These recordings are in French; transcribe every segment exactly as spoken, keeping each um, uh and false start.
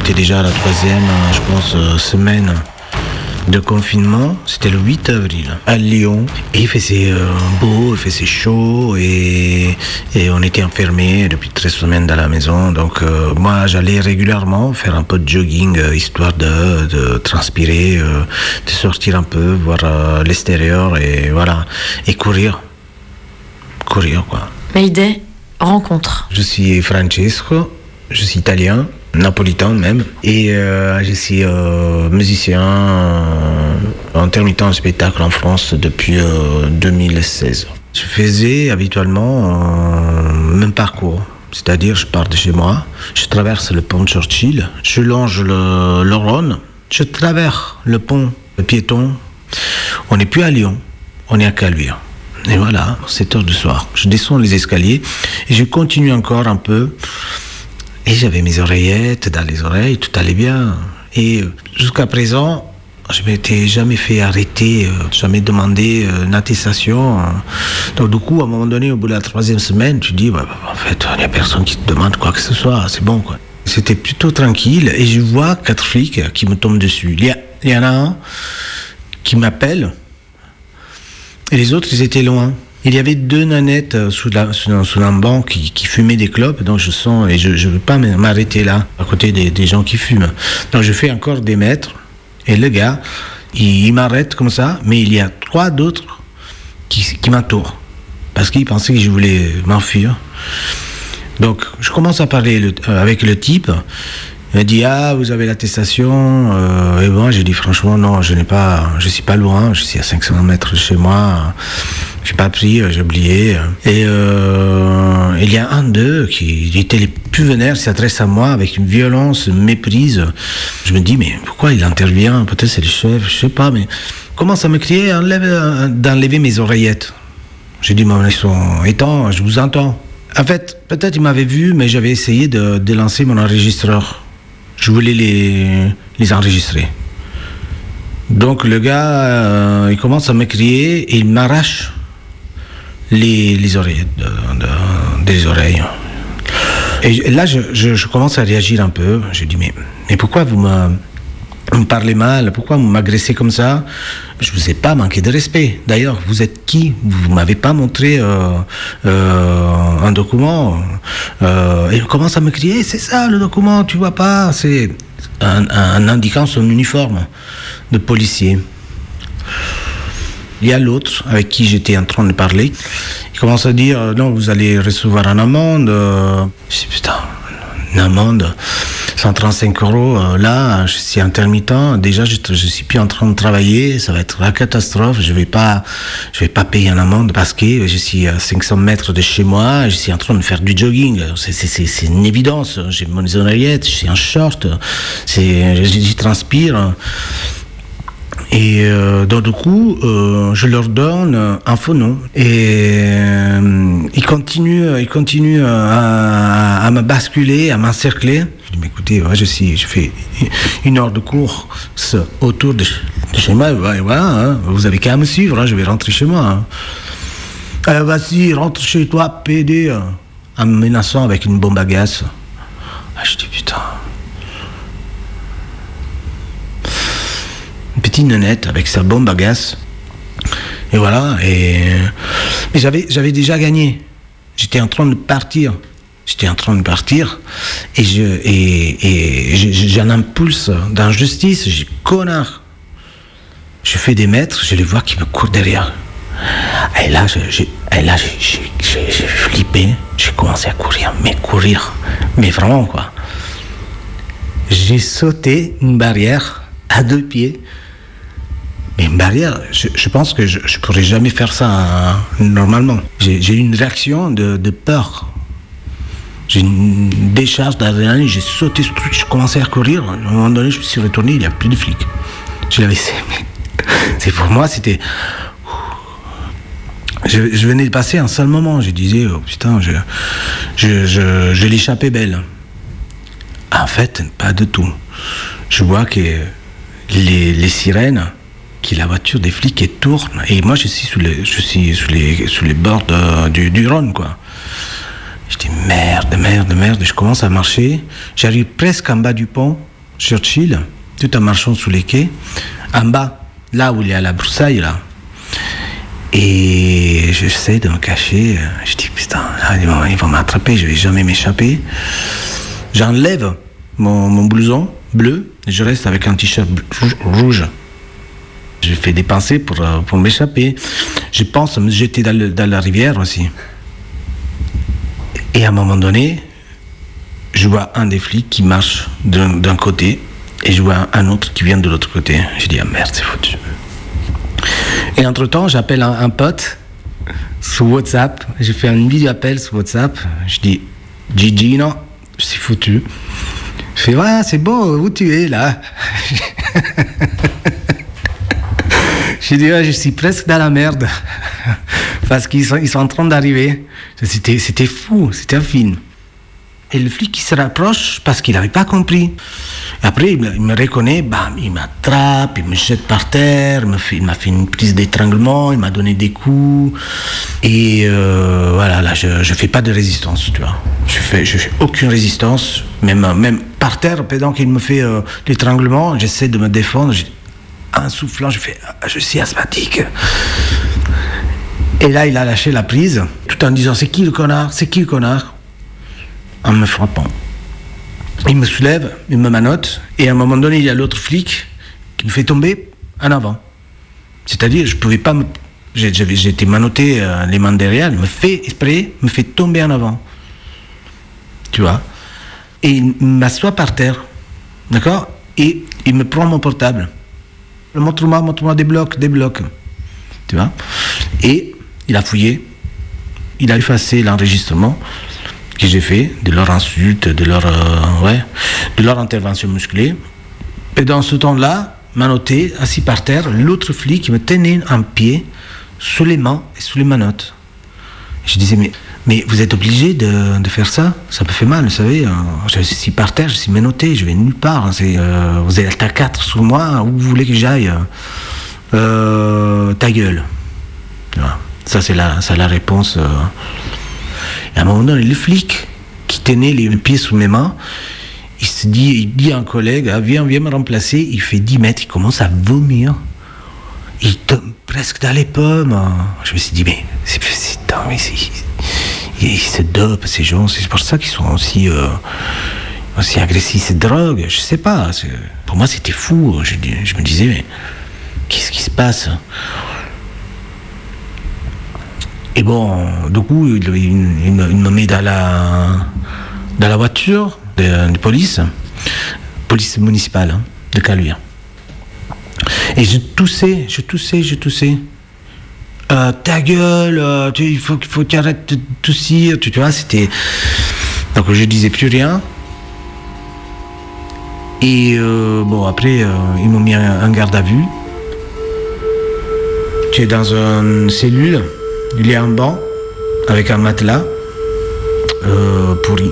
était déjà à la troisième, je pense, euh, semaine de confinement. C'était le huit avril à Lyon. Et il faisait euh, beau, il faisait chaud et, et on était enfermés depuis treize semaines dans la maison. Donc euh, moi, j'allais régulièrement faire un peu de jogging, euh, histoire de, de transpirer, euh, de sortir un peu, voir euh, l'extérieur et voilà, et courir. Courir, quoi. Mayday, rencontre. Je suis Francesco, je suis italien, napolitain même, et euh, je suis euh, musicien euh, intermittent en spectacle en France depuis euh, deux mille seize. Je faisais habituellement euh, le même parcours, c'est-à-dire je pars de chez moi, je traverse le pont de Churchill, je longe le, le Rhône, je traverse le pont, le piéton, on n'est plus à Lyon, on est à Caluire. Et voilà, sept heures du soir, je descends les escaliers et je continue encore un peu. Et j'avais mes oreillettes dans les oreilles, tout allait bien. Et jusqu'à présent, je ne m'étais jamais fait arrêter, jamais demandé une attestation. Donc du coup, à un moment donné, au bout de la troisième semaine, tu dis, ouais, en fait, il n'y a personne qui te demande quoi que ce soit, c'est bon, quoi. C'était plutôt tranquille et je vois quatre flics qui me tombent dessus. Il y, a, il y en a un qui m'appelle et les autres, ils étaient loin. Il y avait deux nanettes sous, la, sous, sous un banc qui, qui fumaient des clopes, donc je sens, et je ne veux pas m'arrêter là, à côté des, des gens qui fument. Donc je fais encore des mètres, et le gars, il, il m'arrête comme ça, mais il y a trois d'autres qui, qui m'entourent, parce qu'ils pensaient que je voulais m'enfuir. Donc je commence à parler le, euh, avec le type. Il m'a dit, ah, vous avez l'attestation, euh, et moi j'ai dit franchement non, je n'ai pas, je suis pas loin, je suis à cinq cents mètres de chez moi, j'ai pas pris, j'ai oublié. Et euh, il y a un d'eux qui était les plus vénères, s'adresse à moi avec une violence, une méprise. Je me dis, mais pourquoi il intervient? Peut-être c'est le chef, je sais pas, mais commence à me crier, enlève, d'enlever mes oreillettes. J'ai dit, mon ils sont étends, je vous entends. En fait, peut-être il m'avait vu, mais j'avais essayé de, de lancer mon enregistreur. Je voulais les, les enregistrer. Donc le gars, euh, il commence à me crier et il m'arrache les, les oreilles, de, de, des oreilles. Et là, je, je, je commence à réagir un peu. Je dis, mais, mais pourquoi vous me, vous me parlez mal? Pourquoi vous m'agressez comme ça? Je ne vous ai pas manqué de respect. D'ailleurs, vous êtes qui? Vous ne m'avez pas montré euh, euh, un document. Euh, et il commence à me crier, c'est ça le document, tu vois pas? C'est un, un indiquant son uniforme de policier. Il y a l'autre avec qui j'étais en train de parler. Il commence à dire, non, vous allez recevoir une amende. Je dis, putain, une amende cent trente-cinq euros, euh, là, je suis intermittent. Déjà, je ne suis plus en train de travailler. Ça va être la catastrophe. Je ne vais pas, je vais pas payer une amende parce que je suis à cinq cents mètres de chez moi. Je suis en train de faire du jogging. C'est, c'est, c'est, c'est une évidence. J'ai mon oreillette, je suis en short. C'est, j'y transpire. Et euh, donc, du coup, euh, je leur donne un faux nom. Et euh, ils continuent, ils continuent à, à me basculer, à m'encercler. Je dis, mais écoutez, ouais, je, suis, je fais une heure de cours autour de, de chez moi. Ouais, voilà, hein, vous avez qu'à me suivre, hein, je vais rentrer chez moi. Hein. Alors, vas-y, rentre chez toi, P D, hein, en me menaçant avec une bombe à gaz. Ah, je dis, putain. Petite nénette avec sa bombe à gaz. Et voilà. Et mais j'avais, j'avais déjà gagné. J'étais en train de partir. J'étais en train de partir. Et, je, et, et j'ai un impulse d'injustice. J'ai connard. Je fais des mètres. Je les vois qui me courent derrière. Et là, je, je, et là j'ai, j'ai, j'ai, j'ai flippé. J'ai commencé à courir. Mais courir. Mais vraiment, quoi. J'ai sauté une barrière à deux pieds. Mais une barrière, je, je pense que je ne pourrais jamais faire ça hein, normalement. J'ai, j'ai eu une réaction de, de peur. J'ai une décharge d'adrénaline, j'ai sauté ce truc, j'ai commencé à courir. À un moment donné, je me suis retourné, il n'y a plus de flics. Je l'avais laissé. C'est pour moi, c'était... Je, je venais de passer un seul moment. Je disais, oh putain, je, je, je, je l'échappais belle. En fait, pas du tout. Je vois que les, les sirènes, que la voiture des flics elle tourne, et moi je suis sous les, je suis sous les, sous les bords de, du, du Rhône, quoi. Je dis merde, merde, merde, je commence à marcher, j'arrive presque en bas du pont, Churchill, tout en marchant sous les quais, en bas, là où il y a la broussaille, là. Et j'essaie de me cacher. Je dis, putain, là, ils vont, ils vont m'attraper, je vais jamais m'échapper. J'enlève mon, mon blouson bleu, et je reste avec un t-shirt rouge. Je fais des pensées pour, pour m'échapper. Je pense me jeter dans, le, dans la rivière aussi. Et à un moment donné, je vois un des flics qui marche d'un, d'un côté et je vois un autre qui vient de l'autre côté. Je dis, ah merde, c'est foutu. Et entre-temps, j'appelle un, un pote sur WhatsApp. Je fais un vidéo appel sur WhatsApp. Je dis, Gigi, non, je suis foutu. Je fais, ouais, c'est beau, où tu es là? Je dis, ouais, je suis presque dans la merde. Parce qu'ils sont, ils sont en train d'arriver. C'était, c'était fou, c'était un film. Et le flic, il se rapproche parce qu'il n'avait pas compris. Après, il me, il me reconnaît, bam, il m'attrape, il me jette par terre, il, me fait, il m'a fait une prise d'étranglement, il m'a donné des coups. Et euh, voilà, là, je ne fais pas de résistance, tu vois. Je fais, je fais aucune résistance, même, même par terre, pendant qu'il me fait euh, l'étranglement, j'essaie de me défendre. Je, en soufflant, je fais, je suis asthmatique. Et là, il a lâché la prise, tout en disant, c'est qui le connard, c'est qui le connard? En me frappant. Il me soulève, il me manotte, et à un moment donné, il y a l'autre flic qui me fait tomber en avant. C'est-à-dire, je pouvais pas me... J'avais, j'étais manotté euh, les mains derrière, il me fait exprès, me fait tomber en avant. Tu vois? Et il m'assoit par terre, d'accord? Et il me prend mon portable. Montre-moi, montre-moi des blocs, des blocs. Tu vois? Et il a fouillé, il a effacé l'enregistrement que j'ai fait, de leur insulte, de leur, euh, ouais, de leur intervention musclée. Et dans ce temps-là, manotté, assis par terre, l'autre flic me tenait un pied sous les mains et sous les manottes. Je disais, mais, mais vous êtes obligé de, de faire ça? Ça me fait mal, vous savez. Je suis par terre, je suis menotté, je vais nulle part. C'est, euh, vous êtes à quatre sous moi, où vous voulez que j'aille? euh, Ta gueule. Voilà. Ça, c'est la, c'est la réponse. Euh, Et à un moment donné, le flic qui tenait les pieds sous mes mains, il se dit, il dit à un collègue, ah, viens, viens me remplacer. Il fait dix mètres, il commence à vomir. Il tombe presque dans les pommes. Je me suis dit, mais c'est, c'est, mais c'est, ils se dopent, ces gens. C'est pour ça qu'ils sont aussi, euh, aussi agressifs. Ces drogues, je sais pas. C'est, pour moi, c'était fou. Je, je me disais, mais qu'est-ce qui se passe? Et bon, du coup, il, il, il, me, il me met dans la, dans la voiture de, de police, police municipale hein, de Caluire. Et je toussais, je toussais, je toussais. Euh, ta gueule, euh, tu, il faut, faut que tu arrêtes de toussir, tu, tu vois, c'était... Donc je disais plus rien. Et euh, bon, après, euh, ils m'ont mis un, un garde à vue. Tu es dans une cellule. Il y a un banc avec un matelas euh, pourri.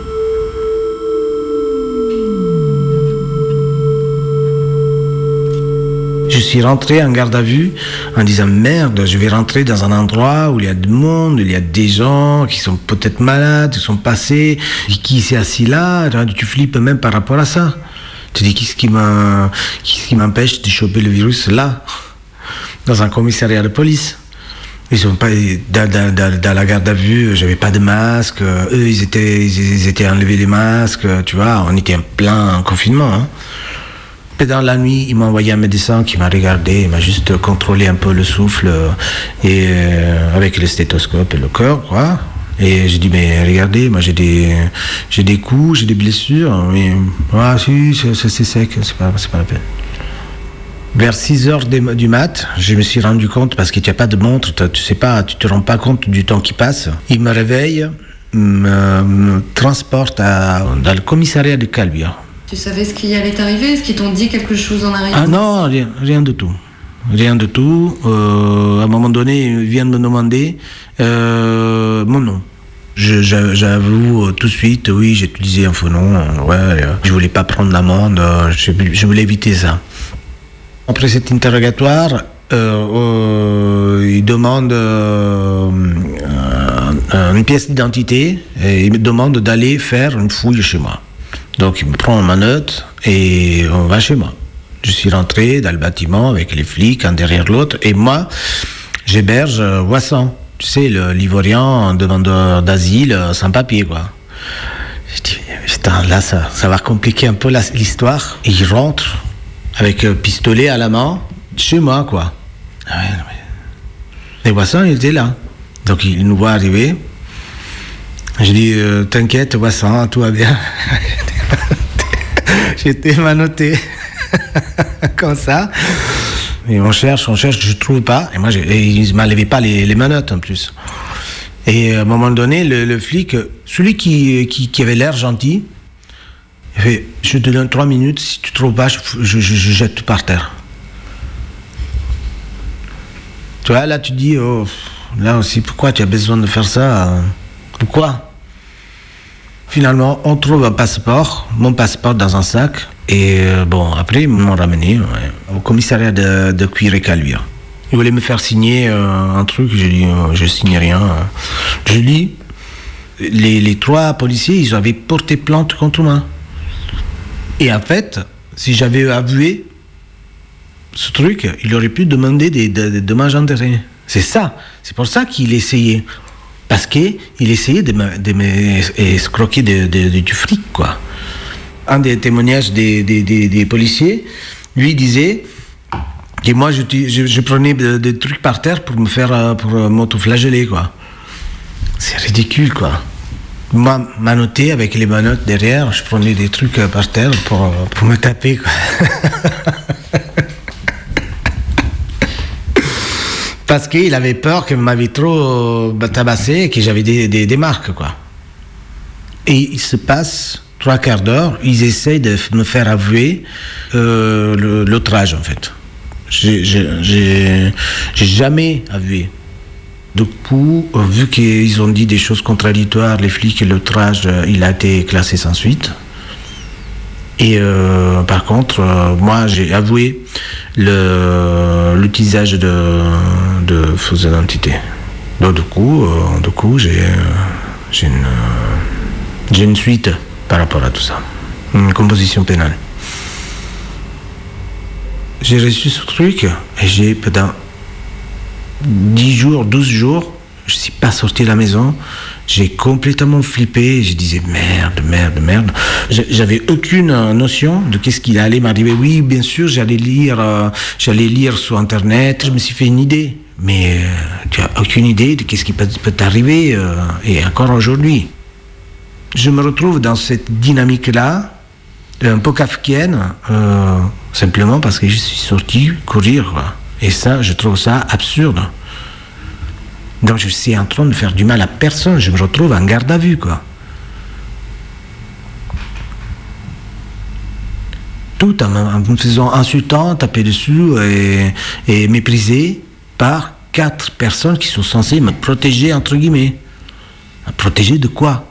Je suis rentré en garde à vue en disant merde, je vais rentrer dans un endroit où il y a du monde, il y a des gens qui sont peut-être malades, qui sont passés, qui s'est assis là, tu flippes même par rapport à ça. Tu dis qu'est-ce qui, m'a, qu'est-ce qui m'empêche de choper le virus là, dans un commissariat de police? Ils sont pas dans, dans, dans, dans la garde à vue, j'avais pas de masque, eux ils étaient ils étaient enlevés les masques, tu vois, on était en plein confinement. Hein. Et dans la nuit, ils m'ont envoyé un médecin qui m'a regardé, il m'a juste contrôlé un peu le souffle et euh, avec le stéthoscope et le cœur, quoi. Et j'ai dit mais regardez, moi j'ai des j'ai des coups, j'ai des blessures, mais ah si c'est, c'est sec, c'est pas c'est pas la peine. Vers six heures du mat, je me suis rendu compte, parce que tu n'as pas de montre, tu sais pas, tu te rends pas compte du temps qui passe. Il me réveille, me, me transporte à, dans le commissariat de Caluire. Tu savais ce qui allait t'arriver? Est-ce qu'ils t'ont dit quelque chose en arrivant? Ah non, rien, rien du tout. Rien du tout. Euh, à un moment donné, ils viennent me demander euh, mon nom. Je, j'avoue tout de suite, oui, j'ai utilisé un faux nom. Ouais, je voulais pas prendre l'amende, je, je voulais éviter ça. Après cet interrogatoire, euh, euh, il demande euh, euh, une pièce d'identité et il me demande d'aller faire une fouille chez moi. Donc il me prend ma note et on va chez moi. Je suis rentré dans le bâtiment avec les flics, un derrière l'autre, et moi, j'héberge Wassan. Tu sais, le l'Ivoirien demandeur d'asile sans papier, quoi. Je dis, putain, là, ça, ça va compliquer un peu la, l'histoire. Et il rentre avec un pistolet à la main chez moi, quoi. Ah ouais, ouais. Et Wassan, il était là. Donc il nous voit arriver. Je dis, euh, t'inquiète, Wassan, tout va bien. J'étais manoté comme ça. Et on cherche, on cherche, je ne trouve pas. Et moi, j'ai, et il ne m'enlevait pas les, les manottes en plus. Et à un moment donné, le, le flic, celui qui, qui, qui avait l'air gentil, il fait, je te donne trois minutes, si tu ne trouves pas, je, je, je, je jette tout par terre. Tu vois, là tu dis, oh, là aussi, pourquoi tu as besoin de faire ça? Pourquoi? Finalement, on trouve un passeport, mon passeport dans un sac. Et euh, bon, après, ils m'ont ramené ouais, au commissariat de, de cuir et caluire. Ils voulaient me faire signer euh, un truc, j'ai dit, euh, je signe rien. Je lis, les, les trois policiers, ils avaient porté plainte contre moi. Et en fait, si j'avais avoué ce truc, il aurait pu demander des, des, des dommages intérêts. C'est ça, c'est pour ça qu'il essayait. Parce qu'il essayait de me, de me escroquer de, de, de, du fric, quoi. Un des témoignages des, des, des, des policiers, lui disait que moi je, je, je prenais des de trucs par terre pour me faire, pour m'autoflageller, quoi. C'est ridicule, quoi. Moi, manoté avec les manottes derrière, je prenais des trucs par terre pour, pour me taper, quoi. Parce qu'il avait peur que m'avait trop tabassé et que j'avais des, des, des marques, quoi. Et il se passe trois quarts d'heure, ils essayent de me faire avouer euh, le, l'outrage, en fait. J'ai, j'ai, j'ai, j'ai jamais avoué. Du coup, vu qu'ils ont dit des choses contradictoires, les flics, et l'outrage, il a été classé sans suite. Et euh, par contre, euh, moi, j'ai avoué le, l'utilisation de, de fausses identités. Donc, du coup, euh, du coup j'ai, j'ai, une, j'ai une suite par rapport à tout ça. Une composition pénale. J'ai reçu ce truc et j'ai, pendant dix jours, douze jours, je ne suis pas sorti de la maison. J'ai complètement flippé. Je disais merde, merde, merde. J'avais aucune notion de qu'est-ce qui allait m'arriver. Oui, bien sûr, j'allais lire, euh, j'allais lire sur Internet. Je me suis fait une idée. Mais euh, tu n'as aucune idée de qu'est-ce qui peut, peut t'arriver. Euh, et encore aujourd'hui. Je me retrouve dans cette dynamique-là, un peu kafkienne, euh, simplement parce que je suis sorti courir, quoi. Et ça, je trouve ça absurde. Donc je suis en train de faire du mal à personne, je me retrouve en garde à vue, quoi. Tout en me faisant insultant, taper dessus et, et méprisé par quatre personnes qui sont censées me protéger, entre guillemets. Me protéger de quoi?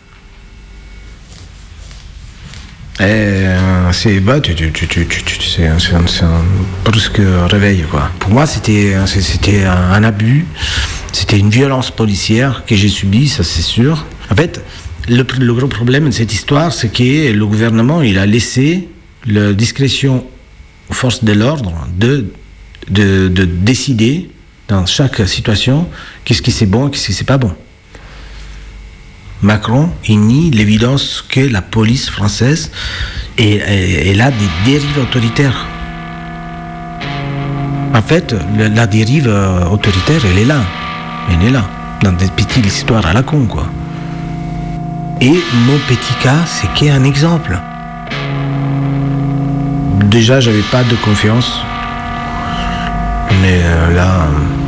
Et euh, c'est bah tu tu tu tu tu, tu c'est un, c'est un, c'est un brusque réveil, quoi. Pour moi c'était c'était un, un abus, c'était une violence policière que j'ai subie, ça c'est sûr. En fait, le, le gros problème de cette histoire, c'est que le gouvernement il a laissé la discrétion aux forces de l'ordre de de de décider dans chaque situation qu'est-ce qui c'est bon et qu'est-ce qui c'est pas bon. Macron, il nie l'évidence que la police française est, est, est là des dérives autoritaires. En fait, le, la dérive autoritaire, elle est là. Elle est là. Dans des petites histoires à la con, quoi. Et mon petit cas, c'est qu'un exemple. Déjà, j'avais pas de confiance. Mais euh, là...